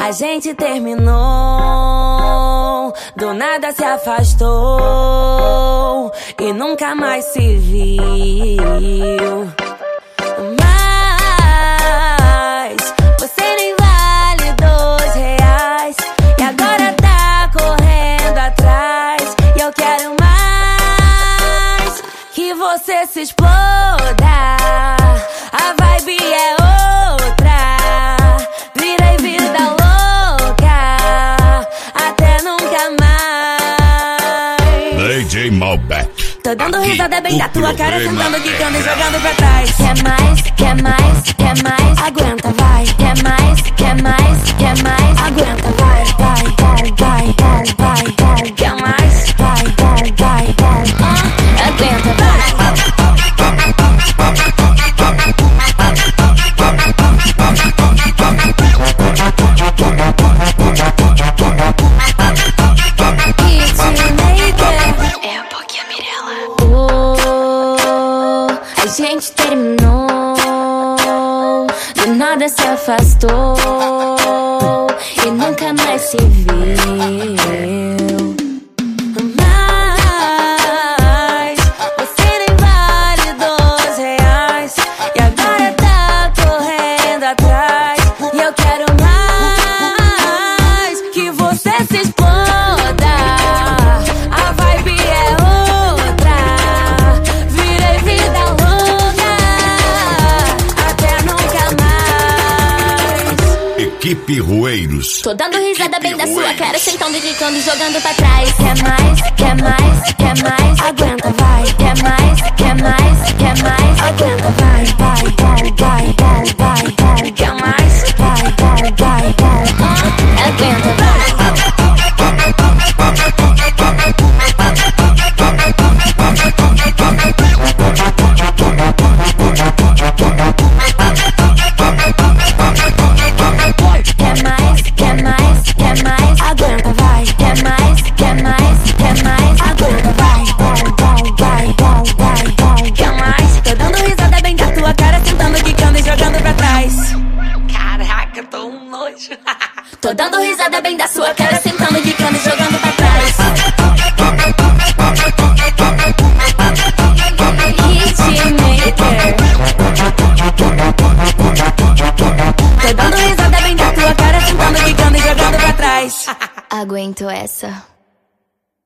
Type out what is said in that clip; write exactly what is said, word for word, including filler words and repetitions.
A gente terminou, do nada se afastou e nunca mais se viu. Mas você nem vale dois reais e agora tá correndo atrás. E eu quero mais que você se exploda. A vibe é outra, virei vida louca até nunca mais. D J Malbec. Tô dando Aqui, risada bem da tua cara, sentando, quicando é... e jogando pra trás. Quer mais, quer mais, quer mais, aguenta, vai. Quer mais, quer mais, quer mais, aguenta, vai, vai, vai, vai, vai, vai, vai. Quer mais, vai, vai, vai, vai, ah, aguenta, vai. A gente terminou, do nada se afastou e nunca mais se viu. Mas você nem vale dois reais e agora tá correndo atrás. E eu quero mais que você se exploda. A vibe é outra, virei vida louca até nunca mais. Equipe Rueiros. Tô dando risada bem da sua cara, sentando, quicando e jogando pra trás. Quer mais, quer mais, quer mais, aguenta, vai. Quer mais, quer mais, quer mais, aguenta, vai, vai, vai, vai, vai, vai, vai. Quer mais, vai, vai, vai, vai, ah, aguenta, vai. Quer mais, quer mais, quer mais, aguenta, vai. Quer mais, quer mais, quer mais, aguenta, vai, vai, vai, vai, vai, vai, vai. Quer mais? Tô dando risada bem da tua cara, sentando, quicando e jogando pra trás. Caraca, tô um nojo. Tô dando risada bem da sua cara, sentando, quicando e jogando pra trás. Hitmaker. Tô dando risada bem da tua cara, sentando, quicando e jogando pra trás. Aguento essa.